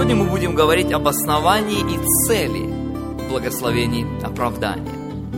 сегодня мы будем говорить об основании и цели благословений оправдания.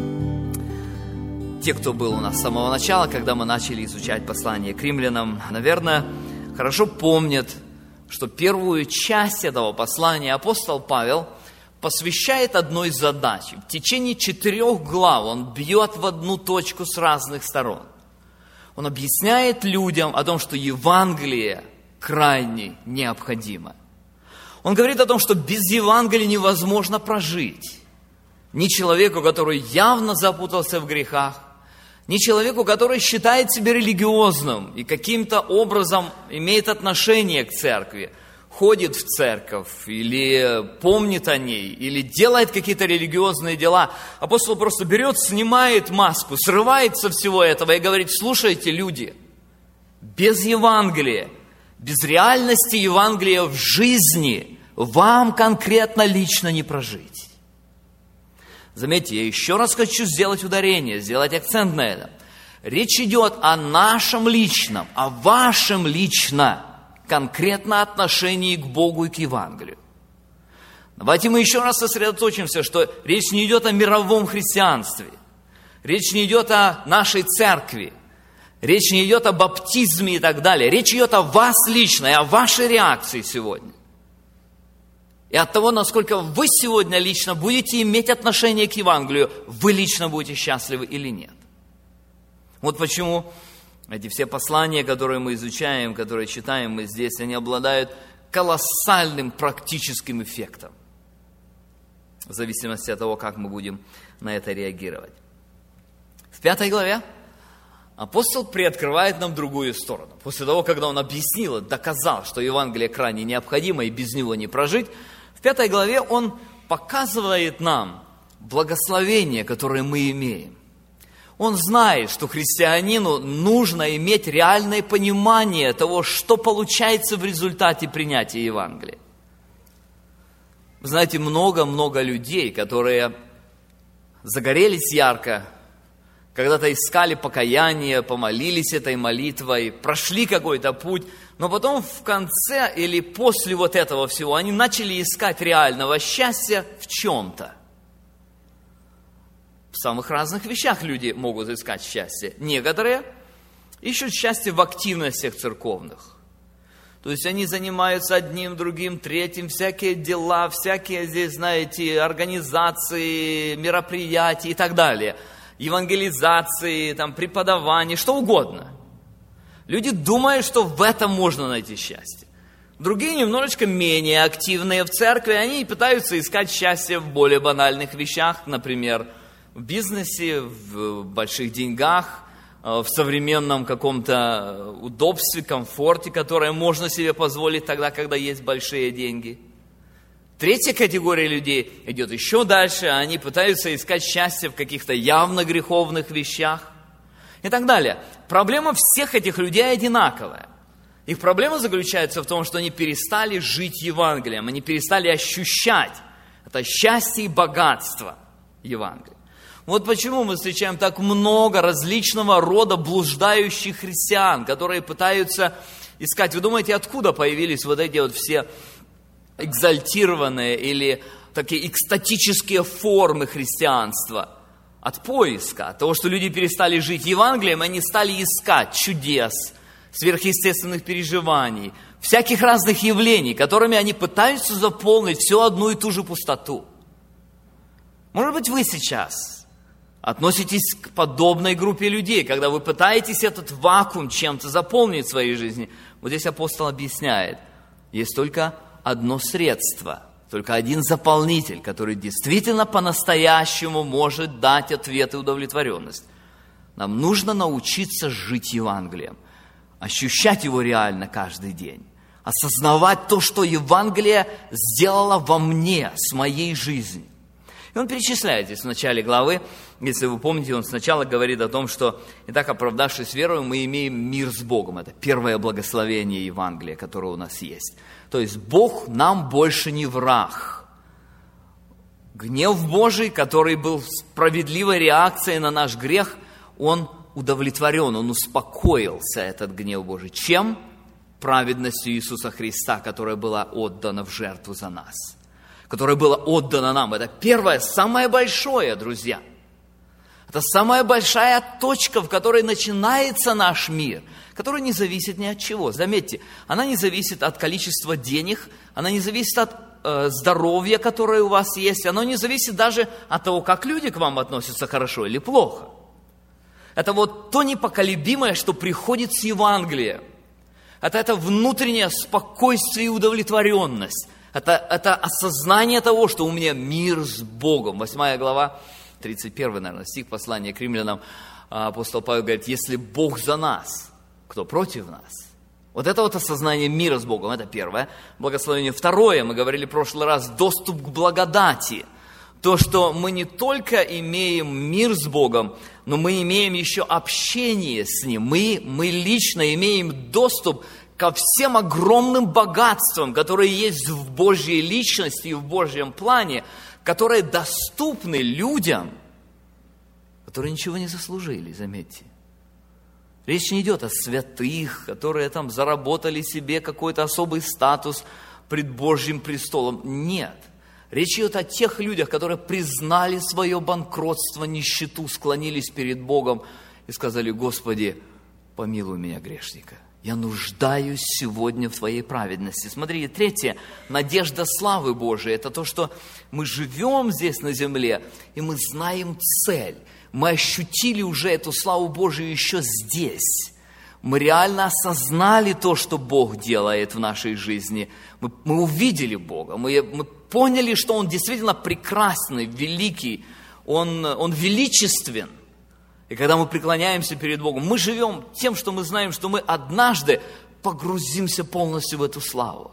Те, кто был у нас с самого начала, когда мы начали изучать послание к римлянам, наверное, хорошо помнят, что первую часть этого послания апостол Павел посвящает одной задаче. В течение 4 глав он бьет в одну точку с разных сторон. Он объясняет людям о том, что Евангелие крайне необходимо. Он говорит о том, что без Евангелия невозможно прожить. Ни человеку, который явно запутался в грехах, ни человеку, который считает себя религиозным и каким-то образом имеет отношение к церкви, ходит в церковь или помнит о ней, или делает какие-то религиозные дела. Апостол просто берет, снимает маску, срывает со всего этого и говорит: слушайте, люди, без Евангелия, без реальности Евангелия в жизни вам конкретно лично не прожить. Заметьте, я еще раз хочу сделать ударение, сделать акцент на этом. Речь идет о нашем личном, о вашем лично, конкретно отношении к Богу и к Евангелию. Давайте мы еще раз сосредоточимся, что речь не идет о мировом христианстве, речь не идет о нашей церкви, речь не идет о баптизме и так далее. Речь идет о вас лично и о вашей реакции сегодня. И от того, насколько вы сегодня лично будете иметь отношение к Евангелию, вы лично будете счастливы или нет. Вот почему эти все послания, которые мы изучаем, которые читаем мы здесь, они обладают колоссальным практическим эффектом. В зависимости от того, как мы будем на это реагировать. В 5 главе апостол приоткрывает нам другую сторону. После того, когда он объяснил, доказал, что Евангелие крайне необходимо и без него не прожить, в 5 главе он показывает нам благословение, которое мы имеем. Он знает, что христианину нужно иметь реальное понимание того, что получается в результате принятия Евангелия. Вы знаете, много-много людей, которые загорелись ярко, когда-то искали покаяние, помолились этой молитвой, прошли какой-то путь, но потом в конце или после вот этого всего они начали искать реального счастья в чем-то. В самых разных вещах люди могут искать счастье. Некоторые ищут счастье в активностях церковных. То есть они занимаются одним, другим, третьим, всякие дела, всякие здесь, знаете, организации, мероприятия и так далее. Евангелизации, там, преподавания, что угодно. Люди думают, что в этом можно найти счастье. Другие немножечко менее активные в церкви, они пытаются искать счастье в более банальных вещах, например, в бизнесе, в больших деньгах, в современном каком-то удобстве, комфорте, которое можно себе позволить тогда, когда есть большие деньги. Третья категория людей идет еще дальше, они пытаются искать счастье в каких-то явно греховных вещах и так далее. Проблема всех этих людей одинаковая. Их проблема заключается в том, что они перестали жить Евангелием, они перестали ощущать это счастье и богатство Евангелия. Вот почему мы встречаем так много различного рода блуждающих христиан, которые пытаются искать. Вы думаете, откуда появились вот эти вот все экзальтированные или такие экстатические формы христианства? От поиска, от того, что люди перестали жить Евангелием, они стали искать чудес, сверхъестественных переживаний, всяких разных явлений, которыми они пытаются заполнить всю одну и ту же пустоту. Может быть, вы сейчас относитесь к подобной группе людей, когда вы пытаетесь этот вакуум чем-то заполнить в своей жизни. Вот здесь апостол объясняет, есть только одно средство, только один заполнитель, который действительно по-настоящему может дать ответ и удовлетворенность. Нам нужно научиться жить Евангелием, ощущать его реально каждый день, осознавать то, что Евангелие сделало во мне, с моей жизнью. И он перечисляет здесь в начале главы, если вы помните, он сначала говорит о том, что, итак, оправдавшись верою, мы имеем мир с Богом. Это первое благословение Евангелия, которое у нас есть. То есть Бог нам больше не враг. Гнев Божий, который был справедливой реакцией на наш грех, он удовлетворен, он успокоился, этот гнев Божий. Чем? праведностью Иисуса Христа, которая была отдана в жертву за нас, которая была отдана нам. Это первое, самое большое, друзья. Это самая большая точка, в которой начинается наш мир, которая не зависит ни от чего. Заметьте, она не зависит от количества денег, она не зависит от здоровья, которое у вас есть, оно не зависит даже от того, как люди к вам относятся, хорошо или плохо. Это вот то непоколебимое, что приходит с Евангелия. Это внутреннее спокойствие и удовлетворенность. Это осознание того, что у меня мир с Богом. 8 глава, 31, наверное, стих послания к римлянам, апостол Павел говорит: если Бог за нас, кто против нас? Вот это вот осознание мира с Богом, это первое. Благословение. Второе, мы говорили в прошлый раз, доступ к благодати. То, что мы не только имеем мир с Богом, но мы имеем еще общение с Ним. Мы лично имеем доступ ко всем огромным богатствам, которые есть в Божьей личности и в Божьем плане, которые доступны людям, которые ничего не заслужили, заметьте. Речь не идет о святых, которые там заработали себе какой-то особый статус пред Божьим престолом. Нет. Речь идет о тех людях, которые признали свое банкротство, нищету, склонились перед Богом и сказали: Господи, помилуй меня, грешника. Я нуждаюсь сегодня в Твоей праведности. Смотрите, третье, надежда славы Божией. Это то, что мы живем здесь на земле, и мы знаем цель. Мы ощутили уже эту славу Божию еще здесь. Мы реально осознали то, что Бог делает в нашей жизни. Мы увидели Бога, мы поняли, что Он действительно прекрасный, великий, Он величествен. И когда мы преклоняемся перед Богом, мы живем тем, что мы знаем, что мы однажды погрузимся полностью в эту славу.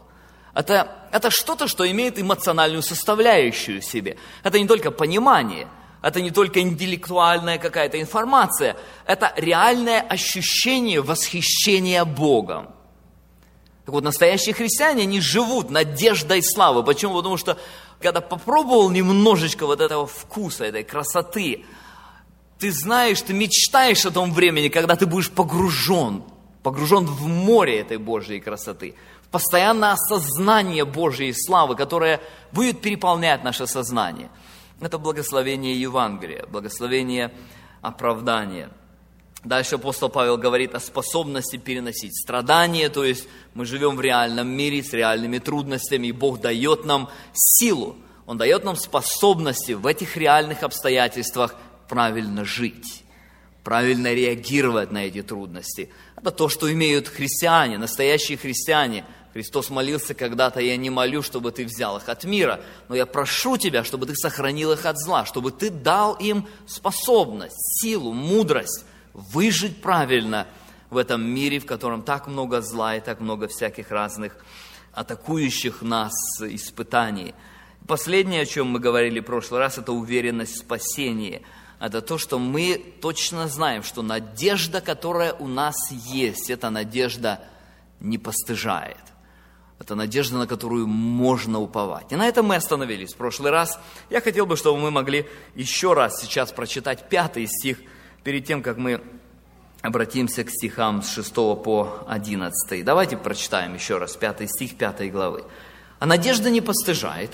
Это что-то, что имеет эмоциональную составляющую в себе. Это не только понимание, это не только интеллектуальная какая-то информация, это реальное ощущение восхищения Богом. Так вот, настоящие христиане, они живут надеждой славы. Почему? Потому что, когда попробовал немножечко вот этого вкуса, этой красоты, ты знаешь, ты мечтаешь о том времени, когда ты будешь погружен в море этой Божьей красоты, в постоянное осознание Божьей славы, которое будет переполнять наше сознание. Это благословение Евангелия, благословение оправдания. Дальше апостол Павел говорит о способности переносить страдания, то есть мы живем в реальном мире с реальными трудностями, и Бог дает нам силу, Он дает нам способности в этих реальных обстоятельствах правильно жить, правильно реагировать на эти трудности. Это то, что имеют христиане, настоящие христиане. Христос молился когда-то: я не молю, чтобы ты взял их от мира, но я прошу тебя, чтобы ты сохранил их от зла, чтобы ты дал им способность, силу, мудрость выжить правильно в этом мире, в котором так много зла и так много всяких разных атакующих нас испытаний. Последнее, о чем мы говорили в прошлый раз, это уверенность в спасении. Это то, что мы точно знаем, что надежда, которая у нас есть, эта надежда не постыжает. Это надежда, на которую можно уповать. И на этом мы остановились в прошлый раз. Я хотел бы, чтобы мы могли еще раз сейчас прочитать 5 стих, перед тем, как мы обратимся к стихам с 6 по 11. Давайте прочитаем еще раз 5 стих 5 главы. «А надежда не постыжает».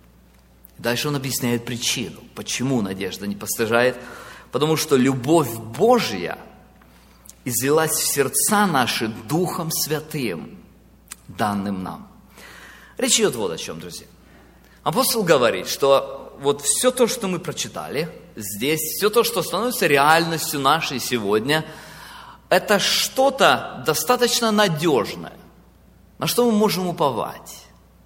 Дальше он объясняет причину, почему надежда не постыжает. Потому что любовь Божья излилась в сердца наши Духом Святым, данным нам. Речь идет вот о чем, друзья. Апостол говорит, что вот все то, что мы прочитали здесь, все то, что становится реальностью нашей сегодня, это что-то достаточно надежное, на что мы можем уповать.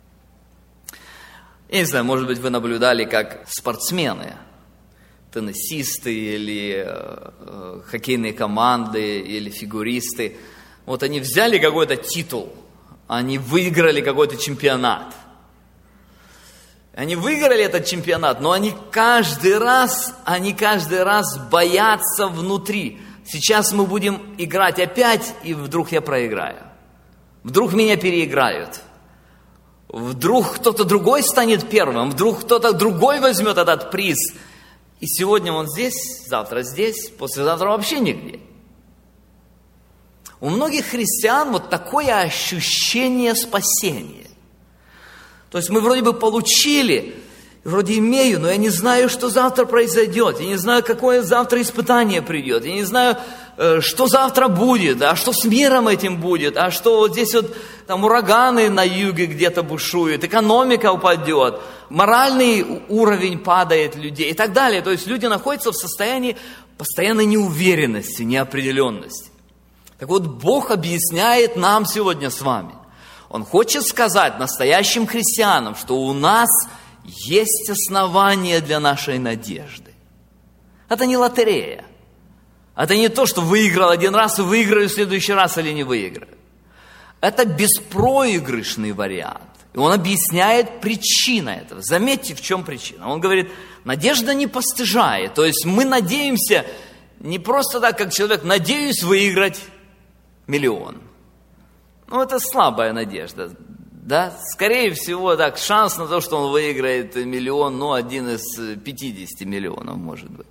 Я не знаю, может быть, вы наблюдали, как спортсмены, теннисисты или хоккейные команды или фигуристы, вот они взяли какой-то титул, они выиграли какой-то чемпионат. Они выиграли этот чемпионат, но они каждый раз боятся внутри. Сейчас мы будем играть опять, и вдруг я проиграю. Вдруг меня переиграют. Вдруг кто-то другой станет первым, вдруг кто-то другой возьмет этот приз. И сегодня он здесь, завтра здесь, послезавтра вообще нигде. У многих христиан вот такое ощущение спасения. То есть мы вроде бы получили, вроде имею, но я не знаю, что завтра произойдет. Я не знаю, какое завтра испытание придет. Я не знаю, что завтра будет, а что с миром этим будет, а что вот здесь вот там ураганы на юге где-то бушуют, экономика упадет, моральный уровень падает людей и так далее. То есть люди находятся в состоянии постоянной неуверенности, неопределенности. Так вот, Бог объясняет нам сегодня с вами. Он хочет сказать настоящим христианам, что у нас есть основания для нашей надежды. Это не лотерея. Это не то, что выиграл один раз и выиграю в следующий раз или не выиграю. Это беспроигрышный вариант. И он объясняет причину этого. Заметьте, в чем причина. Он говорит, надежда не постыжает. То есть мы надеемся не просто так, как человек, надеюсь выиграть миллион. Ну, это слабая надежда. Да? Скорее всего, так, шанс на то, что он выиграет миллион, ну, 1 из 50 миллионов, может быть.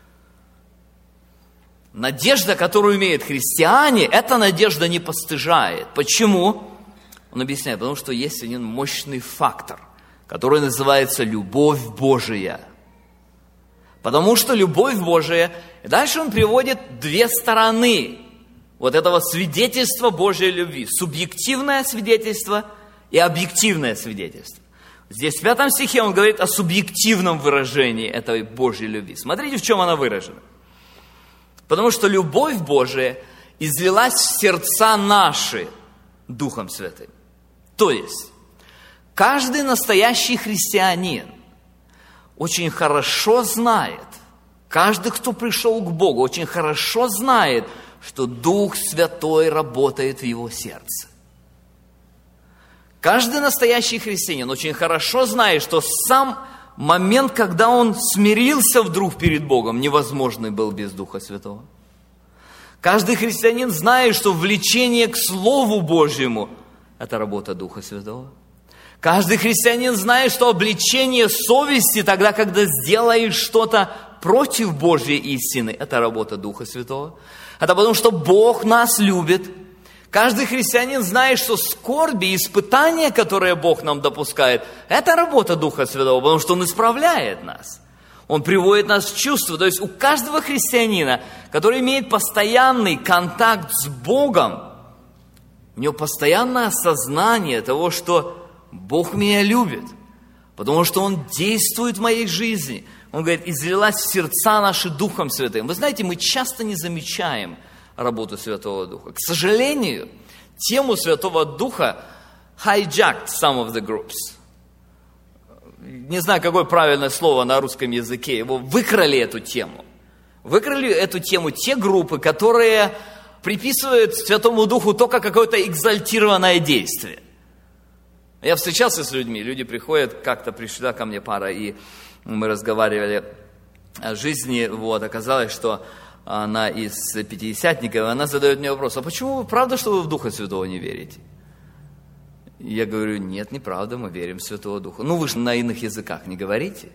Надежда, которую имеют христиане, эта надежда не постыжает. Почему? Он объясняет, потому что есть один мощный фактор, который называется любовь Божия. Потому что любовь Божия, и дальше он приводит две стороны вот этого свидетельства Божьей любви. Субъективное свидетельство и объективное свидетельство. Здесь в 5 стихе он говорит о субъективном выражении этой Божьей любви. Смотрите, в чем она выражена. Потому что любовь Божия излилась в сердца наши Духом Святым. То есть, каждый настоящий христианин очень хорошо знает, каждый, кто пришел к Богу, очень хорошо знает, что Дух Святой работает в его сердце. Каждый настоящий христианин очень хорошо знает, что сам момент, когда он смирился вдруг перед Богом, невозможный был без Духа Святого. Каждый христианин знает, что влечение к Слову Божьему – это работа Духа Святого. Каждый христианин знает, что обличение совести тогда, когда сделаешь что-то против Божьей истины, это работа Духа Святого. Это потому, что Бог нас любит. Каждый христианин знает, что скорби и испытания, которые Бог нам допускает, это работа Духа Святого, потому что Он исправляет нас. Он приводит нас в чувство. То есть у каждого христианина, который имеет постоянный контакт с Богом, у него постоянное осознание того, что Бог меня любит, потому что Он действует в моей жизни. Он говорит, излилась в сердца наши Духом Святым. Вы знаете, мы часто не замечаем работу Святого Духа. К сожалению, тему Святого Духа hijacked some of the groups. Не знаю, какое правильное слово на русском языке. Его выкрали эту тему. Выкрали эту тему те группы, которые приписывают Святому Духу только какое-то экзальтированное действие. Я встречался с людьми, люди приходят, как-то пришла ко мне пара, и мы разговаривали о жизни, вот, оказалось, что она из пятидесятников, она задает мне вопрос, а почему вы, правда, что вы в Духа Святого не верите? Я говорю, нет, неправда, мы верим в Святого Духа. Ну, вы же на иных языках не говорите.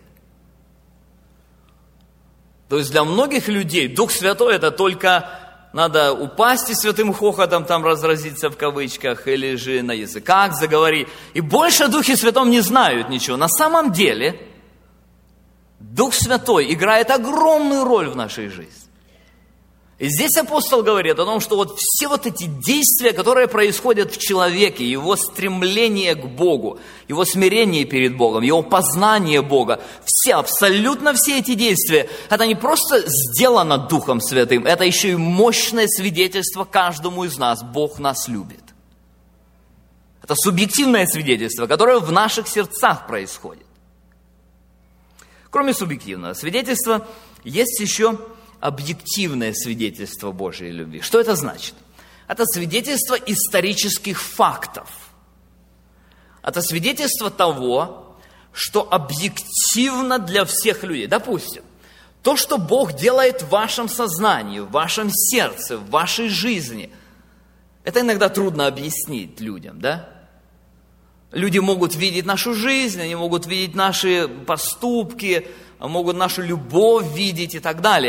То есть для многих людей Дух Святой это только надо упасть и святым хохотом там разразиться в кавычках, или же на языках заговорить. И больше о Духе Святом не знают ничего. На самом деле Дух Святой играет огромную роль в нашей жизни. И здесь апостол говорит о том, что вот все вот эти действия, которые происходят в человеке, его стремление к Богу, его смирение перед Богом, его познание Бога, абсолютно все эти действия, это не просто сделано Духом Святым, это еще и мощное свидетельство каждому из нас, Бог нас любит. Это субъективное свидетельство, которое в наших сердцах происходит. Кроме субъективного свидетельства, есть еще объективное свидетельство Божьей любви. Что это значит? Это свидетельство исторических фактов. Это свидетельство того, что объективно для всех людей. Допустим, то, что Бог делает в вашем сознании, в вашем сердце, в вашей жизни, это иногда трудно объяснить людям, да? Люди могут видеть нашу жизнь, они могут видеть наши поступки, могут нашу любовь видеть и так далее.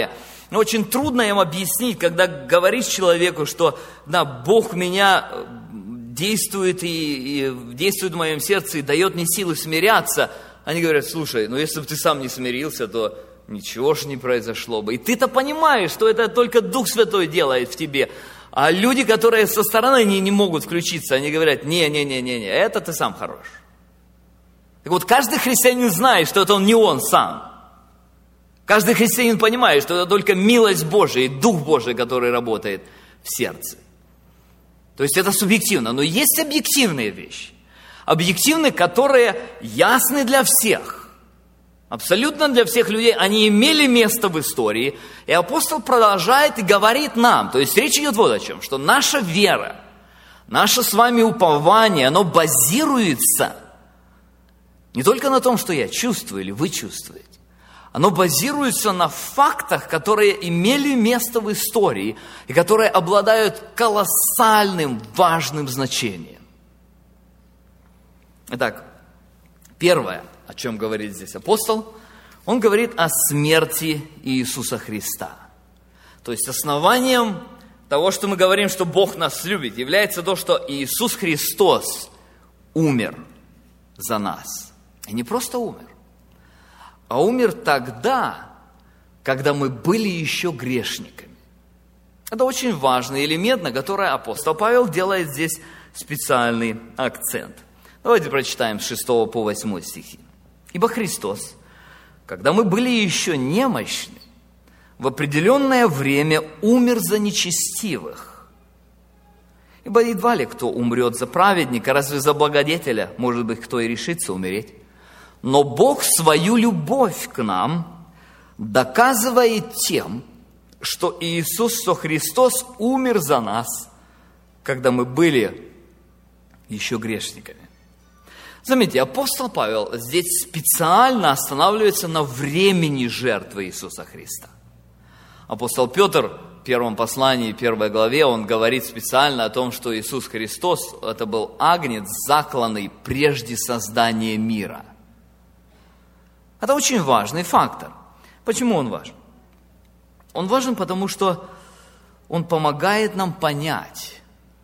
очень трудно им объяснить, когда говоришь человеку, что да, Бог в меня действует и действует в моем сердце и дает мне силы смиряться. Они говорят: слушай, ну если бы ты сам не смирился, то ничего ж не произошло бы. И ты-то понимаешь, что это только Дух Святой делает в тебе. А люди, которые со стороны не могут включиться, они говорят: не, это ты сам хорош. Так вот, каждый христианин знает, что это не он сам. Каждый христианин понимает, что это только милость Божия и Дух Божий, который работает в сердце. То есть это субъективно, но есть объективные вещи. Объективные, которые ясны для всех. Абсолютно для всех людей. Они имели место в истории. И апостол продолжает и говорит нам. То есть речь идет вот о чем. Что наша вера, наше с вами упование, оно базируется не только на том, что я чувствую или вы чувствуете. Оно базируется на фактах, которые имели место в истории и которые обладают колоссальным, важным значением. Итак, первое, о чем говорит здесь апостол, он говорит о смерти Иисуса Христа. То есть основанием того, что мы говорим, что Бог нас любит, является то, что Иисус Христос умер за нас. И не просто умер, а умер тогда, когда мы были еще грешниками. Это очень важный элемент, на который апостол Павел делает здесь специальный акцент. Давайте прочитаем с 6 по 8 стихи. «Ибо Христос, когда мы были еще немощны, в определенное время умер за нечестивых. Ибо едва ли кто умрет за праведника, разве за благодетеля, может быть, кто и решится умереть? Но Бог свою любовь к нам доказывает тем, что Иисус Христос умер за нас, когда мы были еще грешниками». Заметьте, апостол Павел здесь специально останавливается на времени жертвы Иисуса Христа. Апостол Петр в первом послании, 1 главе, он говорит специально о том, что Иисус Христос – это был агнец, закланный прежде создания мира. Это очень важный фактор. Почему он важен? Он важен, потому что он помогает нам понять,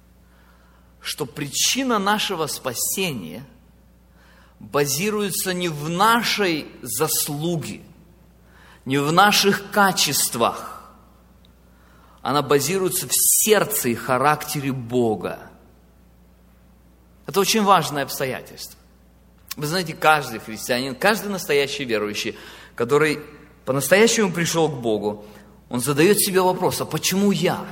что причина нашего спасения базируется не в нашей заслуге, не в наших качествах. Она базируется в сердце и характере Бога. Это очень важное обстоятельство. Вы знаете, каждый христианин, каждый настоящий верующий, который по-настоящему пришел к Богу, он задает себе вопрос: а почему я?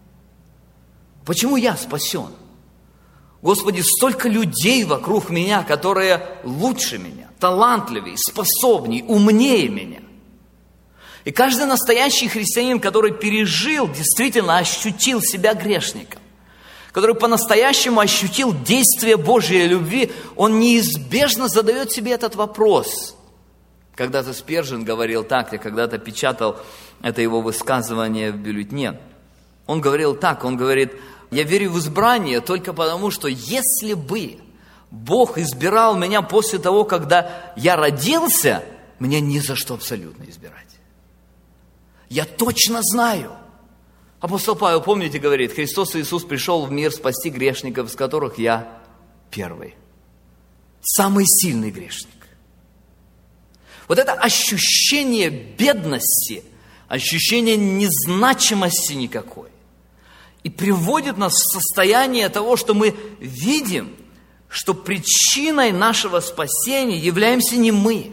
Почему я спасен? Господи, столько людей вокруг меня, которые лучше меня, талантливее, способнее, умнее меня. И каждый настоящий христианин, который пережил, действительно ощутил себя грешником, который по-настоящему ощутил действие Божьей любви, он неизбежно задает себе этот вопрос. Когда-то Спержин говорил так, я когда-то печатал это его высказывание в бюллетене. Он говорил так, он говорит: я верю в избрание только потому, что если бы Бог избирал меня после того, когда я родился, меня ни за что абсолютно избирать. Я точно знаю. Апостол Павел, помните, говорит: Христос Иисус пришел в мир спасти грешников, из которых я первый. Самый сильный грешник. Вот это ощущение бедности, ощущение незначимости никакой, и приводит нас в состояние того, что мы видим, что причиной нашего спасения являемся не мы,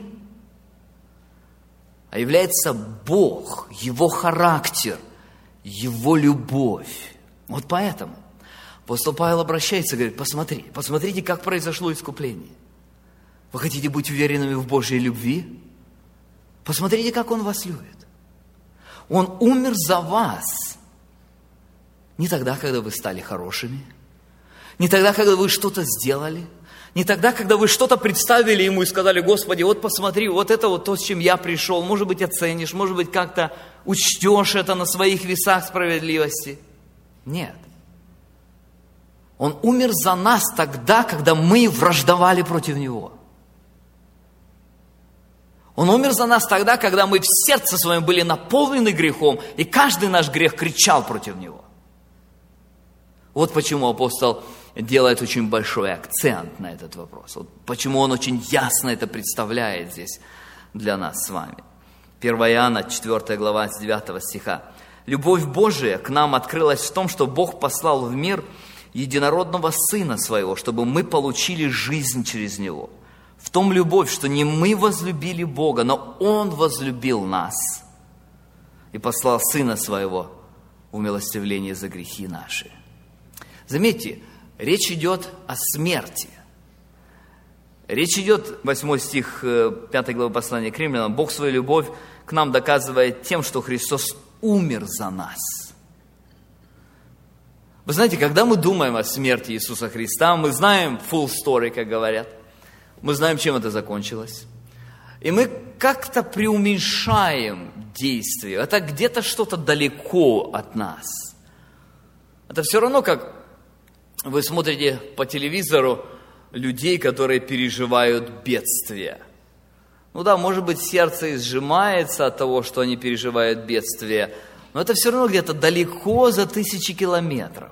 а является Бог, Его характер, Его любовь. Вот поэтому апостол Павел обращается и говорит: посмотрите, как произошло искупление. Вы хотите быть уверенными в Божьей любви? Посмотрите, как Он вас любит. Он умер за вас. Не тогда, когда вы стали хорошими, не тогда, когда вы что-то сделали, не тогда, когда вы что-то представили Ему и сказали: Господи, вот посмотри, вот это вот то, с чем я пришел. Может быть, оценишь, может быть, как-то учтешь это на своих весах справедливости. Нет. Он умер за нас тогда, когда мы враждовали против Него. Он умер за нас тогда, когда мы в сердце своем были наполнены грехом, и каждый наш грех кричал против Него. Вот почему апостол делает очень большой акцент на этот вопрос. Вот почему он очень ясно это представляет здесь для нас с вами. 1 Иоанна, 4 глава, с 9 стиха. «Любовь Божия к нам открылась в том, что Бог послал в мир единородного Сына Своего, чтобы мы получили жизнь через Него. В том любовь, что не мы возлюбили Бога, но Он возлюбил нас и послал Сына Своего в умилостивление за грехи наши». Заметьте, речь идет о смерти. Речь идет, 8 стих 5 главы послания к Римлянам, «Бог свою любовь к нам доказывает тем, что Христос умер за нас». Вы знаете, когда мы думаем о смерти Иисуса Христа, мы знаем full story, как говорят. Мы знаем, чем это закончилось. И мы как-то преуменьшаем действие. Это где-то что-то далеко от нас. Это все равно, как вы смотрите по телевизору людей, которые переживают бедствие. Ну да, может быть, сердце сжимается от того, что они переживают бедствие, но это все равно где-то далеко за 1000 километров.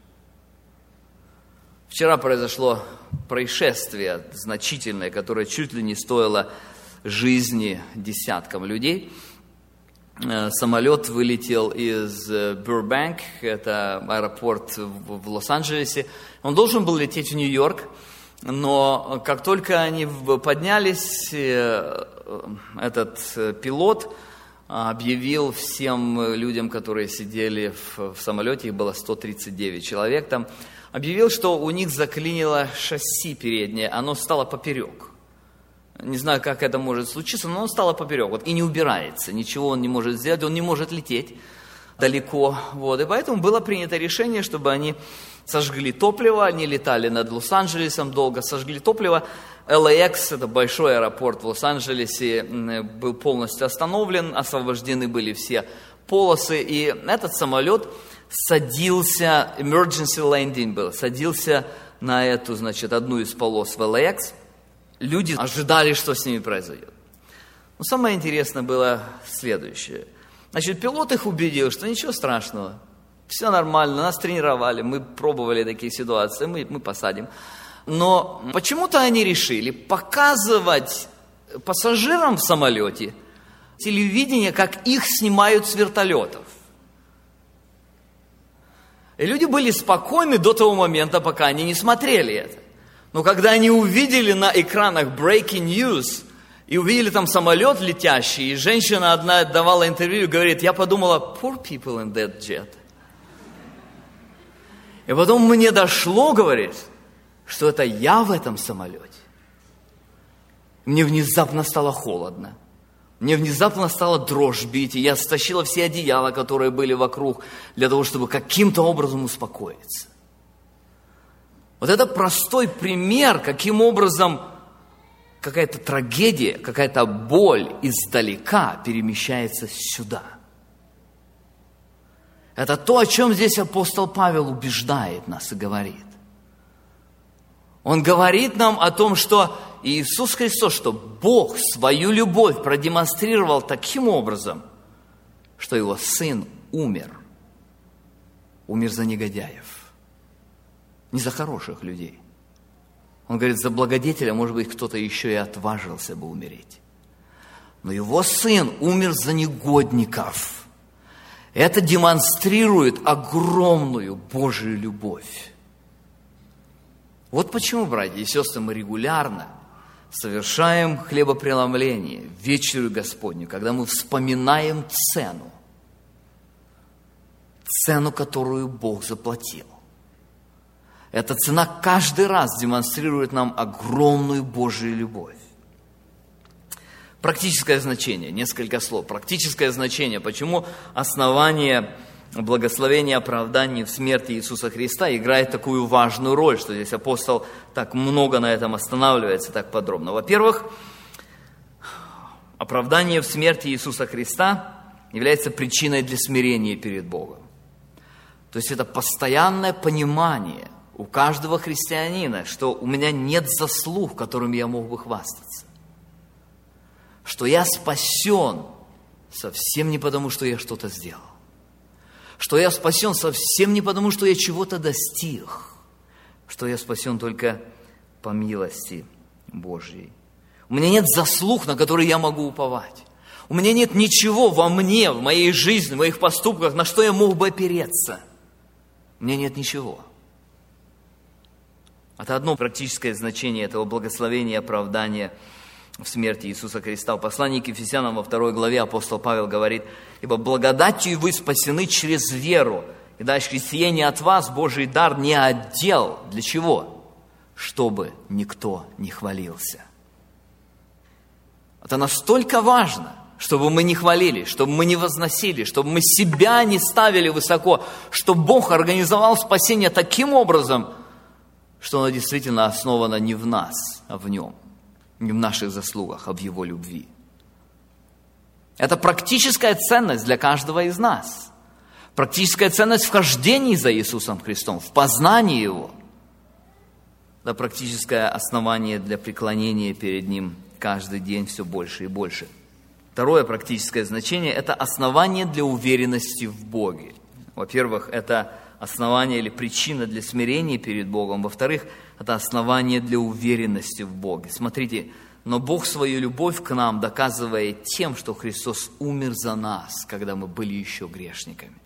Вчера произошло происшествие значительное, которое чуть ли не стоило жизни десяткам людей. Самолет вылетел из Бурбанк, это аэропорт в Лос-Анджелесе. Он должен был лететь в Нью-Йорк, но как только они поднялись, этот пилот объявил всем людям, которые сидели в самолете, их было 139 человек там, объявил, что у них заклинило шасси переднее, оно стало поперек. Не знаю, как это может случиться, но оно стало поперек. Вот, и не убирается, ничего он не может сделать, он не может лететь далеко. Вот, и поэтому было принято решение, чтобы они сожгли топливо, они летали над Лос-Анджелесом долго, сожгли топливо. LAX, это большой аэропорт в Лос-Анджелесе, был полностью остановлен, освобождены были все полосы, и этот самолет садился, emergency landing был, садился на эту, значит, одну из полос в LAX. Люди ожидали, что с ними произойдет. Но самое интересное было следующее. Значит, пилот их убедил, что ничего страшного, все нормально, нас тренировали, мы пробовали такие ситуации, мы посадим. Но почему-то они решили показывать пассажирам в самолете телевидение, как их снимают с вертолетов. И люди были спокойны до того момента, пока они не смотрели это. Но когда они увидели на экранах breaking news, и увидели там самолет летящий, и женщина одна давала интервью и говорит, я подумала, poor people in that jet. И потом мне дошло, говорит, что это я в этом самолете. Мне внезапно стало холодно. Мне внезапно стала дрожь бить, и я стащила все одеяла, которые были вокруг, для того, чтобы каким-то образом успокоиться. Вот это простой пример, каким образом какая-то трагедия, какая-то боль издалека перемещается сюда. Это то, о чем здесь апостол Павел убеждает нас и говорит. Он говорит нам о том, что Иисус Христос, что Бог свою любовь продемонстрировал таким образом, что Его Сын умер. Умер за негодяев. Не за хороших людей. Он говорит, за благодетеля, может быть, кто-то еще и отважился бы умереть. Но Его Сын умер за негодников. Это демонстрирует огромную Божию любовь. Вот почему, братья и сестры, мы регулярно совершаем хлебопреломление, вечерю Господню, когда мы вспоминаем цену, которую Бог заплатил. Эта цена каждый раз демонстрирует нам огромную Божию любовь. Практическое значение, несколько слов. Практическое значение, почему основание благословения оправдания в смерти Иисуса Христа играет такую важную роль, что здесь апостол так много на этом останавливается, так подробно. Во-первых, оправдание в смерти Иисуса Христа является причиной для смирения перед Богом. То есть это постоянное понимание у каждого христианина, что у меня нет заслуг, которыми я мог бы хвастаться. что я спасен совсем не потому, что я что-то сделал. Что я спасен совсем не потому, что я чего-то достиг. Что я спасен только по милости Божьей. У меня нет заслуг, на которые я могу уповать. У меня нет ничего во мне, в моей жизни, в моих поступках, на что я мог бы опереться. У меня нет ничего. Это одно практическое значение этого благословения и оправдания в смерти Иисуса Христа. В послании к Ефесянам во 2 главе апостол Павел говорит: «Ибо благодатью вы спасены через веру, и дальше крестьяне от вас Божий дар не отдел». Для чего? Чтобы никто не хвалился. Это настолько важно, чтобы мы не хвалились, чтобы мы не возносили, чтобы мы себя не ставили высоко, чтобы Бог организовал спасение таким образом, что оно действительно основано не в нас, а в Нем, не в наших заслугах, а в Его любви. Это практическая ценность для каждого из нас. Практическая ценность в хождении за Иисусом Христом, в познании Его. Это практическое основание для преклонения перед Ним каждый день все больше и больше. Второе практическое значение – это основание для уверенности в Боге. Во-первых, это основание или причина для смирения перед Богом. Во-вторых, это основание для уверенности в Боге. Смотрите, но Бог свою любовь к нам доказывает тем, что Христос умер за нас, когда мы были еще грешниками.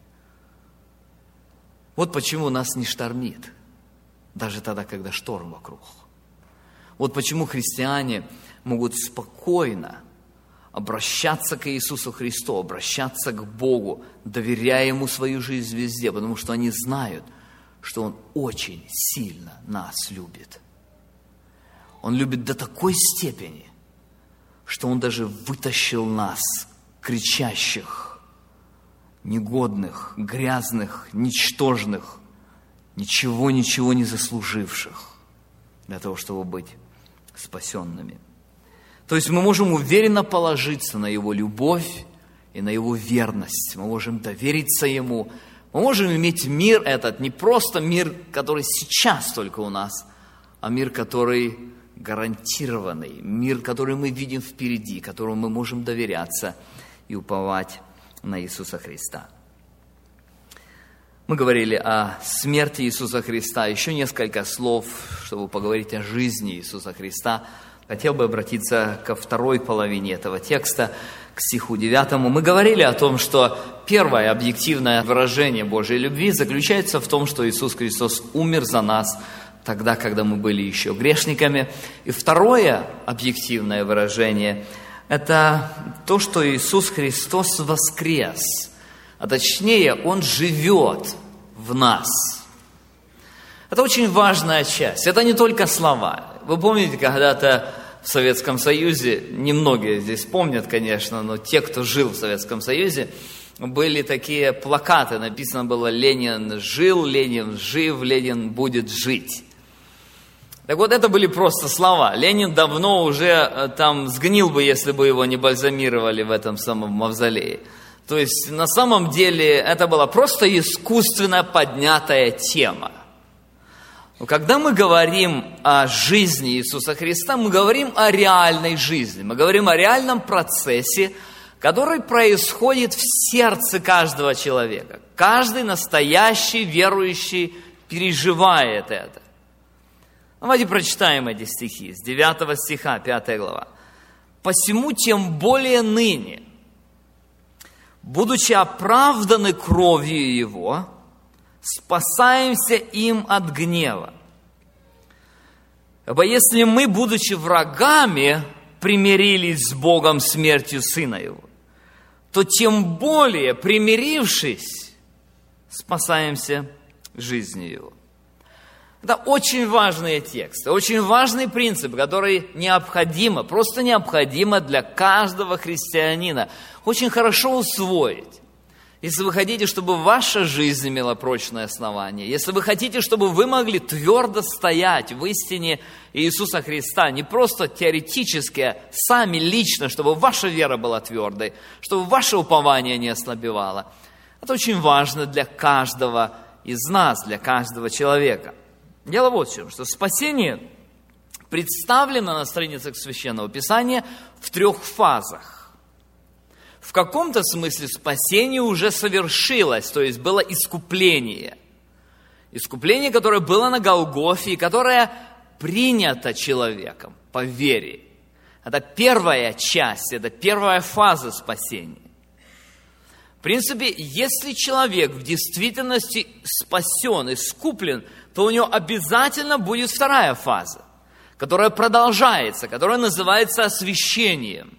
Вот почему нас не штормит, даже тогда, когда шторм вокруг. Вот почему христиане могут спокойно обращаться к Иисусу Христу, обращаться к Богу, доверяя Ему свою жизнь везде, потому что они знают, что Он очень сильно нас любит. Он любит до такой степени, что Он даже вытащил нас, кричащих, негодных, грязных, ничтожных, ничего не заслуживших, для того, чтобы быть спасенными. То есть мы можем уверенно положиться на Его любовь и на Его верность. Мы можем довериться Ему. Мы можем иметь мир этот, не просто мир, который сейчас только у нас, а мир, который гарантированный, мир, который мы видим впереди, которому мы можем доверяться и уповать на Иисуса Христа. Мы говорили о смерти Иисуса Христа. Еще несколько слов, чтобы поговорить о жизни Иисуса Христа. Хотел бы обратиться ко второй половине этого текста, к стиху 9. Мы говорили о том, что первое объективное выражение Божьей любви заключается в том, что Иисус Христос умер за нас тогда, когда мы были еще грешниками. И второе объективное выражение – это то, что Иисус Христос воскрес, а точнее, Он живет в нас. Это очень важная часть. Это не только слова. Вы помните, когда-то в Советском Союзе, немногие здесь помнят, конечно, но те, кто жил в Советском Союзе, были такие плакаты, написано было: «Ленин жил, Ленин жив, Ленин будет жить». Так вот, это были просто слова. Ленин давно уже там сгнил бы, если бы его не бальзамировали в этом самом мавзолее. То есть, на самом деле, это была просто искусственно поднятая тема. Но когда мы говорим о жизни Иисуса Христа, мы говорим о реальной жизни. Мы говорим о реальном процессе, который происходит в сердце каждого человека. Каждый настоящий верующий переживает это. Давайте прочитаем эти стихи. С 9 стиха, 5 глава. «Посему тем более ныне, будучи оправданы кровью Его, спасаемся им от гнева. Ибо если мы, будучи врагами, примирились с Богом смертью Сына Его, то тем более, примирившись, спасаемся жизнью Его». Это очень важные тексты, очень важный принцип, который необходимо, просто необходимо для каждого христианина очень хорошо усвоить. Если вы хотите, чтобы ваша жизнь имела прочное основание, если вы хотите, чтобы вы могли твердо стоять в истине Иисуса Христа, не просто теоретически, а сами лично, чтобы ваша вера была твердой, чтобы ваше упование не ослабевало, это очень важно для каждого из нас, для каждого человека. Дело вот в чем, что спасение представлено на страницах Священного Писания в 3 фазах. В каком-то смысле спасение уже совершилось, то есть было искупление. Искупление, которое было на Голгофе, и которое принято человеком по вере. Это первая часть, это первая фаза спасения. В принципе, если человек в действительности спасен, искуплен, то у него обязательно будет вторая фаза, которая продолжается, которая называется освящением.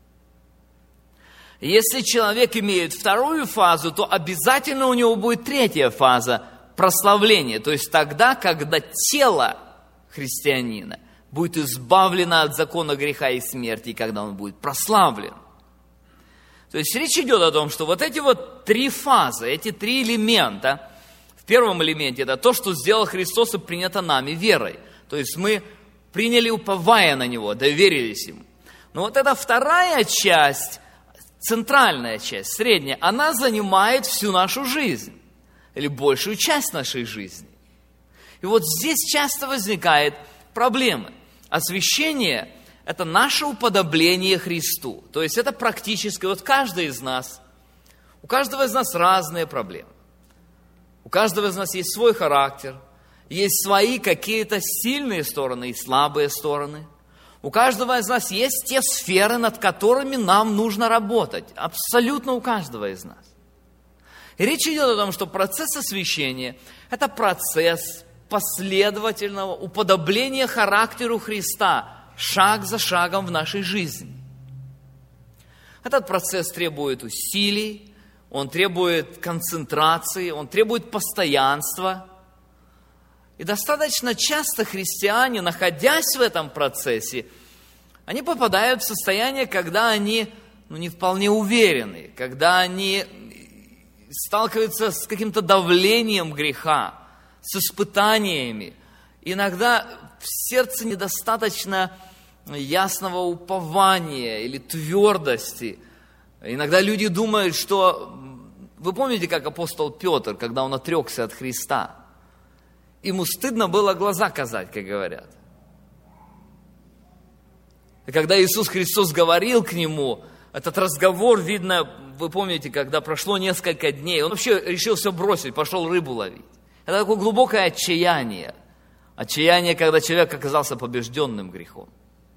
Если человек имеет вторую фазу, то обязательно у него будет третья фаза – прославление. То есть тогда, когда тело христианина будет избавлено от закона греха и смерти, и когда он будет прославлен. То есть речь идет о том, что вот эти вот 3 фазы, эти 3 элемента, в первом элементе это то, что сделал Христос и принято нами верой. То есть мы приняли, уповая на Него, доверились Ему. Но вот эта вторая часть, центральная часть, средняя, она занимает всю нашу жизнь, или большую часть нашей жизни. И вот здесь часто возникает проблема. Освящение – это наше уподобление Христу. То есть это практически, вот каждый из нас, у каждого из нас разные проблемы. У каждого из нас есть свой характер, есть свои какие-то сильные стороны и слабые стороны. У каждого из нас есть те сферы, над которыми нам нужно работать. Абсолютно у каждого из нас. И речь идет о том, что процесс освящения – это процесс последовательного уподобления характеру Христа, шаг за шагом в нашей жизни. Этот процесс требует усилий, он требует концентрации, он требует постоянства. И достаточно часто христиане, находясь в этом процессе, они попадают в состояние, когда они не вполне уверены, когда они сталкиваются с каким-то давлением греха, с испытаниями. Иногда в сердце недостаточно ясного упования или твердости. Иногда люди думают, что... Вы помните, как апостол Петр, когда он отрекся от Христа? Ему стыдно было глаза казать, как говорят. И когда Иисус Христос говорил к нему, этот разговор, видно, вы помните, когда прошло несколько дней, он вообще решил все бросить, пошел рыбу ловить. Это такое глубокое отчаяние. Отчаяние, когда человек оказался побежденным грехом.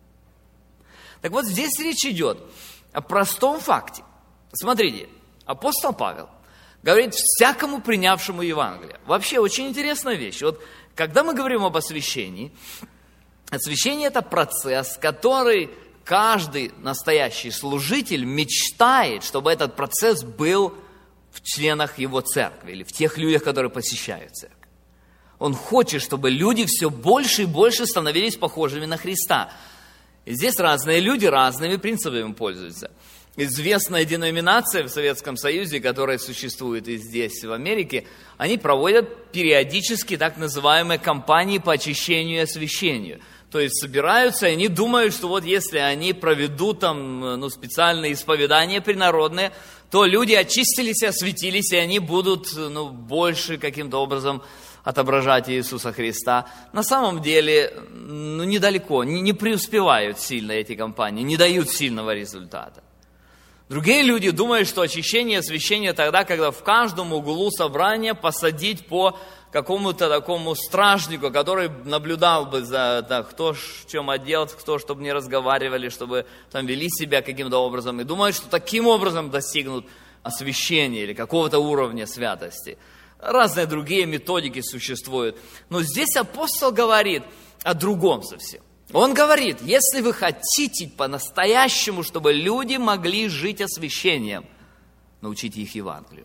Так вот, здесь речь идет о простом факте. Смотрите, апостол Павел говорит всякому принявшему Евангелие. Вообще, очень интересная вещь. Вот, когда мы говорим об освящении, освящение – это процесс, который каждый настоящий служитель мечтает, чтобы этот процесс был в членах его церкви или в тех людях, которые посещают церковь. Он хочет, чтобы люди все больше и больше становились похожими на Христа. И здесь разные люди разными принципами пользуются. Известная деноминация в Советском Союзе, которая существует и здесь, в Америке, они проводят периодически так называемые кампании по очищению и освящению. То есть собираются, и они думают, что вот если они проведут там специальные исповедания принародные, то люди очистились и осветились, и они будут больше каким-то образом отображать Иисуса Христа. На самом деле, недалеко, не преуспевают сильно эти кампании, не дают сильного результата. Другие люди думают, что очищение и освящение тогда, когда в каждом углу собрания посадить по какому-то такому стражнику, который наблюдал бы за кто в чем одет, кто чтобы не разговаривали, чтобы там вели себя каким-то образом. И думают, что таким образом достигнут освящения или какого-то уровня святости. Разные другие методики существуют. Но здесь апостол говорит о другом совсем. Он говорит, если вы хотите по-настоящему, чтобы люди могли жить освящением, научите их Евангелию.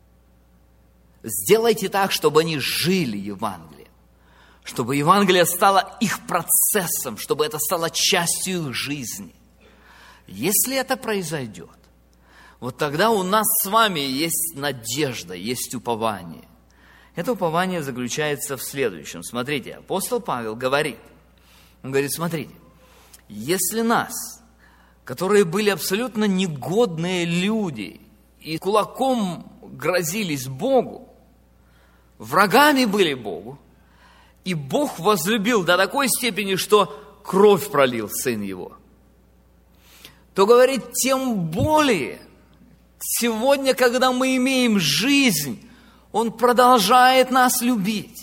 Сделайте так, чтобы они жили Евангелием. Чтобы Евангелие стало их процессом, чтобы это стало частью их жизни. Если это произойдет, вот тогда у нас с вами есть надежда, есть упование. Это упование заключается в следующем. Смотрите, апостол Павел говорит, он говорит, смотрите, если нас, которые были абсолютно негодные люди и кулаком грозились Богу, врагами были Богу, и Бог возлюбил до такой степени, что кровь пролил Сын Его, то говорит, тем более, сегодня, когда мы имеем жизнь, Он продолжает нас любить.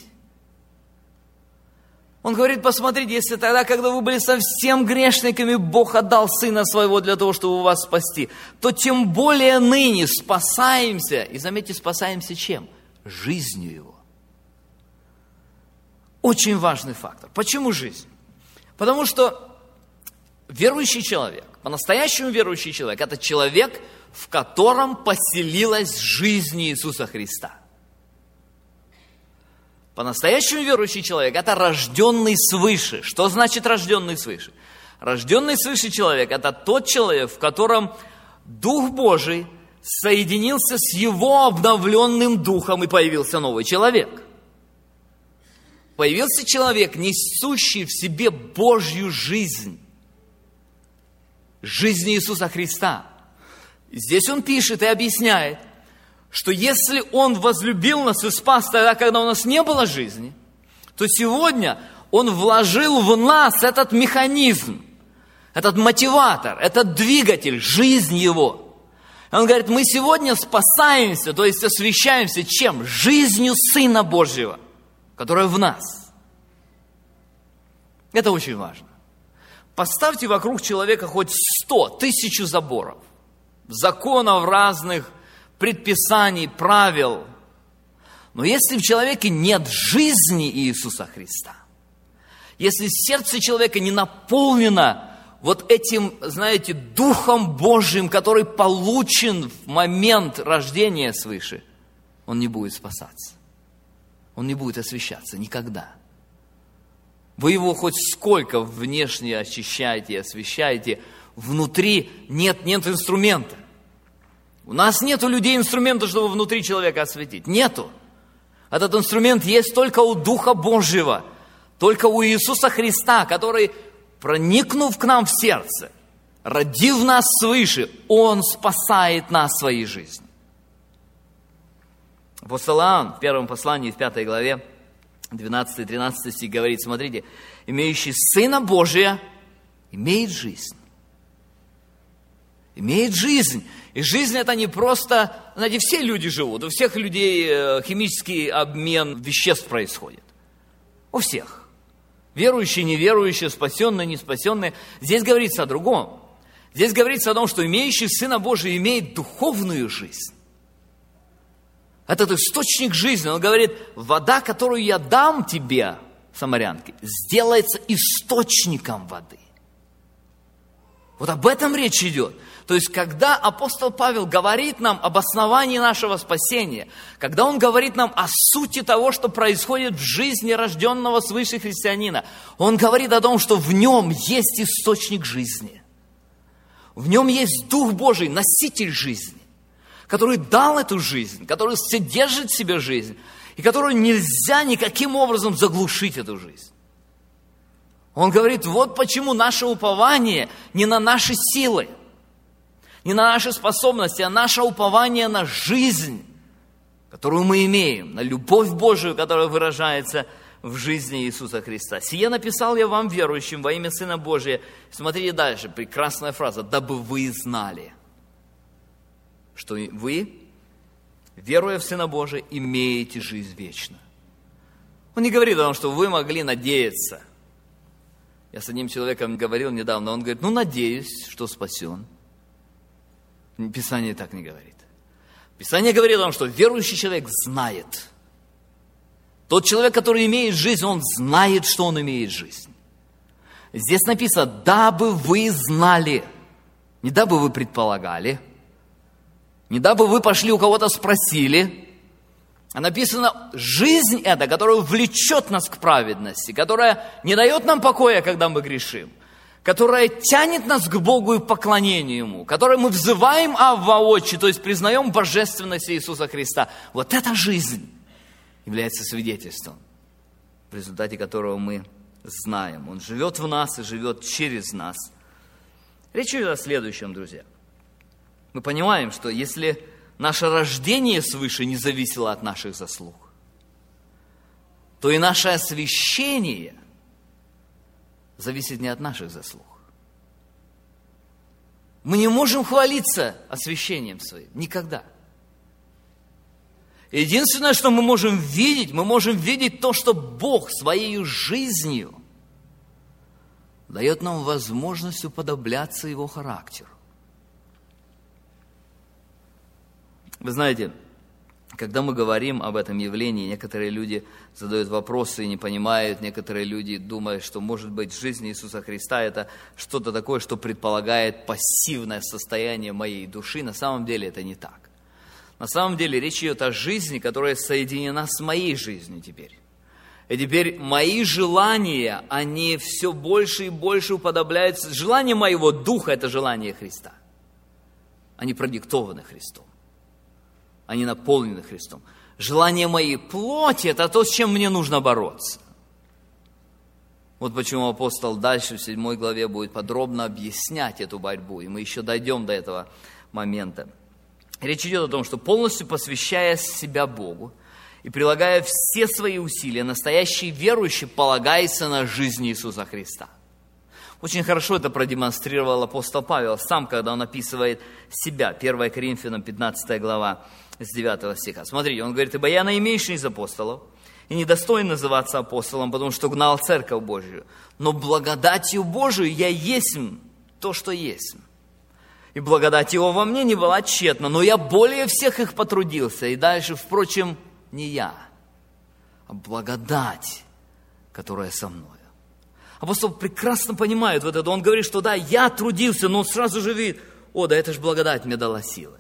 Он говорит, посмотрите, если тогда, когда вы были совсем грешниками, Бог отдал Сына Своего для того, чтобы вас спасти, то тем более ныне спасаемся. И заметьте, спасаемся чем? Жизнью Его. Очень важный фактор. Почему жизнь? Потому что верующий человек, по-настоящему верующий человек, это человек, в котором поселилась жизнь Иисуса Христа. По-настоящему верующий человек – это рожденный свыше. Что значит рожденный свыше? Рожденный свыше человек – это тот человек, в котором Дух Божий соединился с его обновленным духом, и появился новый человек. Появился человек, несущий в себе Божью жизнь. Жизнь Иисуса Христа. И здесь он пишет и объясняет, что если Он возлюбил нас и спас тогда, когда у нас не было жизни, то сегодня Он вложил в нас этот механизм, этот мотиватор, этот двигатель, жизнь Его. И Он говорит, мы сегодня спасаемся, то есть освящаемся чем? Жизнью Сына Божьего, которая в нас. Это очень важно. Поставьте вокруг человека хоть 100, 1000 заборов, законов разных, предписаний, правил. Но если в человеке нет жизни Иисуса Христа, если сердце человека не наполнено вот этим, знаете, Духом Божьим, который получен в момент рождения свыше, он не будет спасаться. Он не будет освящаться никогда. Вы его хоть сколько внешне очищаете и освящаете, внутри нет инструмента. У нас нету людей инструмента, чтобы внутри человека осветить. Нету. Этот инструмент есть только у Духа Божьего, только у Иисуса Христа, который, проникнув к нам в сердце, родив нас свыше, Он спасает нас своей жизнью. Апостол Иоанн в первом послании, в 5 главе, 12-13 стих говорит, смотрите, имеющий Сына Божия имеет жизнь. Имеет жизнь. И жизнь это не просто, знаете, все люди живут, у всех людей химический обмен веществ происходит. У всех. Верующие, неверующие, спасенные, неспасенные. Здесь говорится о другом. Здесь говорится о том, что имеющий Сына Божия имеет духовную жизнь. Этот источник жизни, он говорит, вода, которую я дам тебе, самарянке, сделается источником воды. Вот об этом речь идет. То есть, когда апостол Павел говорит нам об основании нашего спасения, когда он говорит нам о сути того, что происходит в жизни рожденного свыше христианина, он говорит о том, что в нем есть источник жизни. В нем есть Дух Божий, носитель жизни, который дал эту жизнь, который содержит в себе жизнь, и которую нельзя никаким образом заглушить, эту жизнь. Он говорит, вот почему наше упование не на наши силы, не на наши способности, а наше упование на жизнь, которую мы имеем, на любовь Божию, которая выражается в жизни Иисуса Христа. «Сие написал я вам, верующим, во имя Сына Божия». Смотрите дальше, прекрасная фраза. «Дабы вы знали, что вы, веруя в Сына Божия, имеете жизнь вечную». Он не говорит о том, что вы могли надеяться. Я с одним человеком говорил недавно, он говорит, надеюсь, что спасен. Писание так не говорит. Писание говорит о том, что верующий человек знает. Тот человек, который имеет жизнь, он знает, что он имеет жизнь. Здесь написано, дабы вы знали, не дабы вы предполагали, не дабы вы пошли у кого-то спросили, а написано, жизнь эта, которая влечет нас к праведности, которая не дает нам покоя, когда мы грешим, которая тянет нас к Богу и поклонению Ему, которой мы взываем Авва Отче, то есть признаем божественность Иисуса Христа. Вот эта жизнь является свидетельством, в результате которого мы знаем. Он живет в нас и живет через нас. Речь идет о следующем, друзья. Мы понимаем, что если наше рождение свыше не зависело от наших заслуг, то и наше освящение зависит не от наших заслуг. Мы не можем хвалиться освящением своим. Никогда. Единственное, что мы можем видеть то, что Бог своей жизнью дает нам возможность уподобляться Его характеру. Вы знаете, когда мы говорим об этом явлении, некоторые люди задают вопросы и не понимают, некоторые люди думают, что, может быть, жизнь Иисуса Христа – это что-то такое, что предполагает пассивное состояние моей души. На самом деле это не так. На самом деле речь идет о жизни, которая соединена с моей жизнью теперь. И теперь мои желания, они все больше и больше уподобляются. Желание моего духа – это желание Христа. Они продиктованы Христом. Они наполнены Христом. Желание моей плоти – это то, с чем мне нужно бороться. Вот почему апостол дальше в 7 главе будет подробно объяснять эту борьбу. И мы еще дойдем до этого момента. Речь идет о том, что полностью посвящая себя Богу и прилагая все свои усилия, настоящий верующий полагается на жизнь Иисуса Христа. Очень хорошо это продемонстрировал апостол Павел сам, когда он описывает себя. 1 Коринфянам 15 глава с 9 стиха. Смотрите, он говорит: «Ибо я наименьший из апостолов, и недостоин называться апостолом, потому что гнал церковь Божию. Но благодатью Божию я есть то, что есть. И благодать Его во мне не была тщетна, но я более всех их потрудился». И дальше, впрочем, не я, а благодать, которая со мною. Апостол прекрасно понимает вот это. Он говорит, что да, я трудился, но он сразу же видит: о, да это же благодать мне дала силы.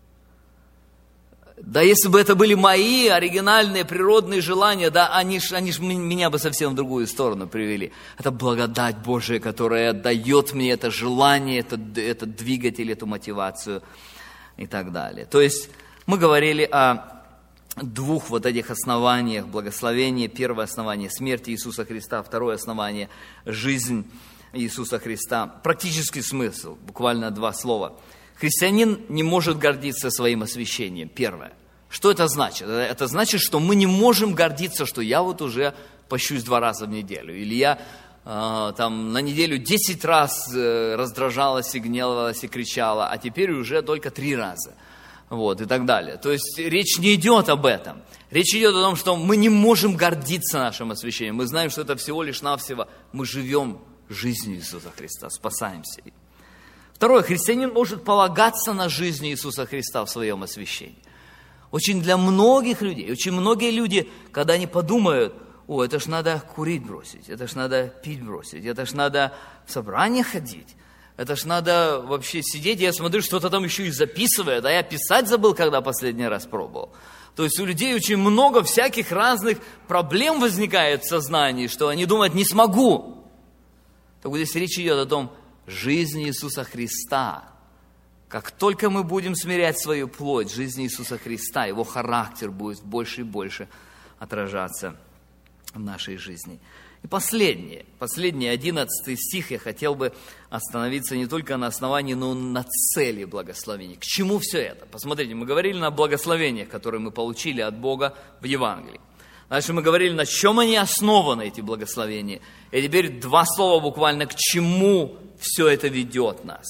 Да если бы это были мои оригинальные природные желания, да, они ж меня бы совсем в другую сторону привели. Это благодать Божия, которая дает мне это желание, этот двигатель, эту мотивацию и так далее. То есть мы говорили о двух вот этих основаниях благословения. Первое основание – смерть Иисуса Христа. Второе основание – жизнь Иисуса Христа. Практический смысл, буквально 2 слова. Христианин не может гордиться своим освящением. Первое. Что это значит? Это значит, что мы не можем гордиться, что я вот уже пощусь 2 раза в неделю. Или я там на неделю 10 раз раздражалась и гневалась и кричала, а теперь уже только 3 раза. Вот, и так далее. То есть речь не идет об этом. Речь идет о том, что мы не можем гордиться нашим освящением. Мы знаем, что это всего лишь навсего мы живем жизнью Иисуса Христа, спасаемся. Второе, христианин может полагаться на жизнь Иисуса Христа в своем освящении. Очень для многих людей, очень многие люди, когда они подумают: о, это ж надо курить бросить, это ж надо пить бросить, это ж надо в собрание ходить, это ж надо вообще сидеть, я смотрю, что-то там еще и записывает, а я писать забыл, когда последний раз пробовал. То есть у людей очень много всяких разных проблем возникает в сознании, что они думают: не смогу. Так вот здесь речь идет о том, жизнь Иисуса Христа. Как только мы будем смирять свою плоть, жизнь Иисуса Христа, Его характер будет больше и больше отражаться в нашей жизни. И последний 11 стих, я хотел бы остановиться не только на основании, но и на цели благословения. К чему все это? Посмотрите, мы говорили на благословениях, которые мы получили от Бога в Евангелии. Дальше мы говорили, на чем они основаны, эти благословения. И теперь 2 слова буквально, к чему все это ведет нас.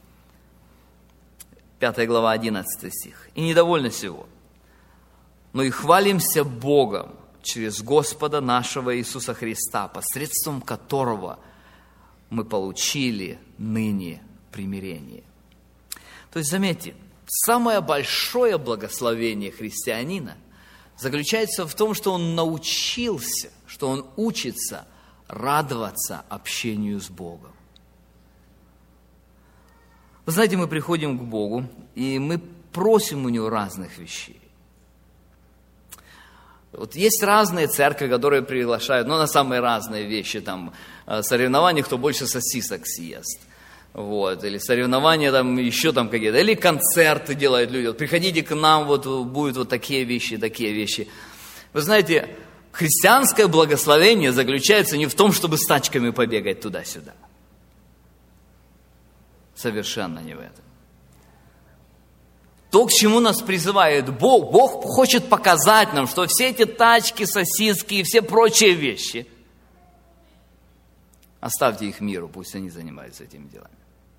5 глава, 11 стих. «И недовольны сего, но и хвалимся Богом через Господа нашего Иисуса Христа, посредством которого мы получили ныне примирение». То есть, заметьте, самое большое благословение христианина заключается в том, что он научился, что он учится радоваться общению с Богом. Вы знаете, мы приходим к Богу, и мы просим у Него разных вещей. Вот есть разные церкви, которые приглашают, на самые разные вещи, там, соревнования, кто больше сосисок съест. Вот, или соревнования там еще там какие-то, или концерты делают люди. Вот, приходите к нам, вот будут вот такие вещи, такие вещи. Вы знаете, христианское благословение заключается не в том, чтобы с тачками побегать туда-сюда. Совершенно не в этом. То, к чему нас призывает Бог, Бог хочет показать нам, что все эти тачки, сосиски и все прочие вещи Оставьте их миру, пусть они занимаются этими делами.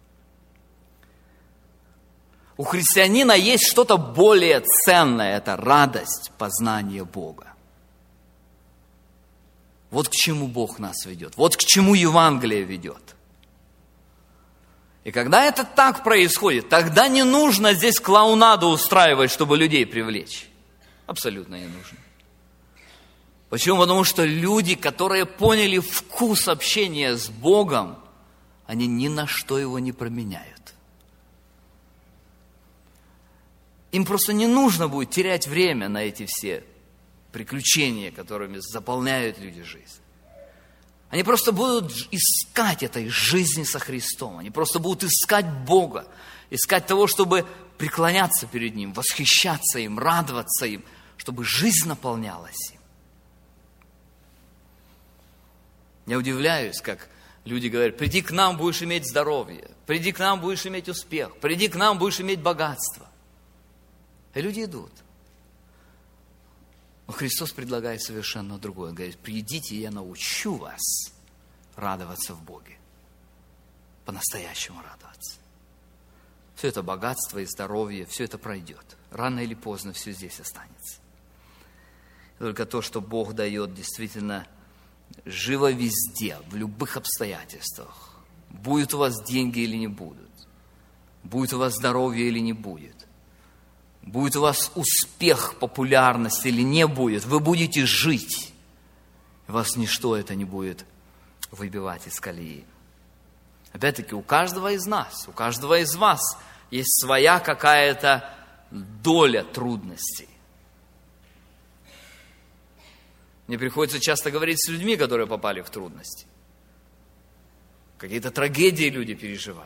У христианина есть что-то более ценное, это радость познания Бога. Вот к чему Бог нас ведет, вот к чему Евангелие ведет. И когда это так происходит, тогда не нужно здесь клоунаду устраивать, чтобы людей привлечь. Абсолютно не нужно. Почему? Потому что люди, которые поняли вкус общения с Богом, они ни на что его не променяют. Им просто не нужно будет терять время на эти все приключения, которыми заполняют люди жизнь. Они просто будут искать этой жизни со Христом. Они просто будут искать Бога, искать того, чтобы преклоняться перед Ним, восхищаться им, радоваться им, чтобы жизнь наполнялась им. Я удивляюсь, как люди говорят: приди к нам, будешь иметь здоровье, приди к нам, будешь иметь успех, приди к нам, будешь иметь богатство. И люди идут. Но Христос предлагает совершенно другое. Он говорит: придите, и я научу вас радоваться в Боге. По-настоящему радоваться. Все это богатство и здоровье, все это пройдет. Рано или поздно все здесь останется. Только то, что Бог дает, действительно живо везде, в любых обстоятельствах. Будет у вас деньги или не будут. Будет у вас здоровье или не будет. Будет у вас успех, популярность или не будет, вы будете жить. Вас ничто это не будет выбивать из колеи. Опять-таки, у каждого из нас, у каждого из вас есть своя какая-то доля трудностей. Мне приходится часто говорить с людьми, которые попали в трудности. Какие-то трагедии люди переживают.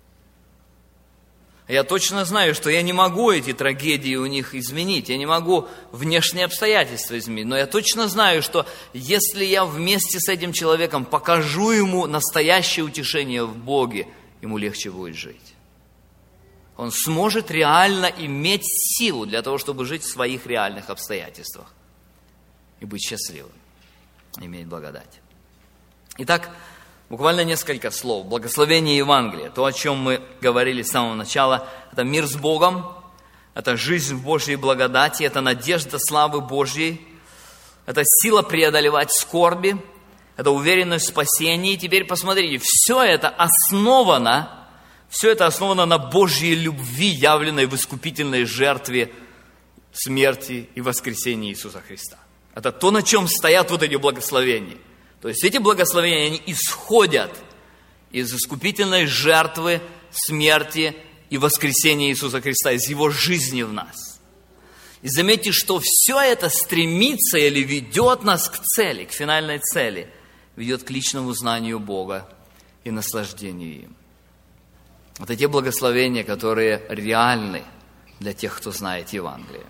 Я точно знаю, что я не могу эти трагедии у них изменить, я не могу внешние обстоятельства изменить, но я точно знаю, что если я вместе с этим человеком покажу ему настоящее утешение в Боге, ему легче будет жить. Он сможет реально иметь силу для того, чтобы жить в своих реальных обстоятельствах и быть счастливым, иметь благодать. Итак, буквально несколько слов. Благословение Евангелия. То, о чем мы говорили с самого начала. Это мир с Богом. Это жизнь в Божьей благодати. Это надежда славы Божьей. Это сила преодолевать скорби. Это уверенность в спасении. И теперь посмотрите. Все это основано на Божьей любви, явленной в искупительной жертве смерти и воскресении Иисуса Христа. Это то, на чем стоят вот эти благословения. То есть эти благословения, они исходят из искупительной жертвы, смерти и воскресения Иисуса Христа, из Его жизни в нас. И заметьте, что все это стремится или ведет нас к цели, к финальной цели, ведет к личному знанию Бога и наслаждению им. Это те благословения, которые реальны для тех, кто знает Евангелие.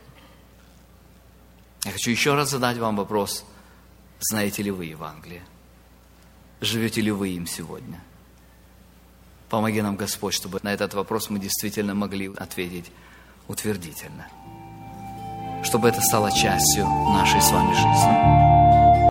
Я хочу еще раз задать вам вопрос. Знаете ли вы Евангелие? Живете ли вы им сегодня? Помоги нам, Господь, чтобы на этот вопрос мы действительно могли ответить утвердительно. Чтобы это стало частью нашей с вами жизни.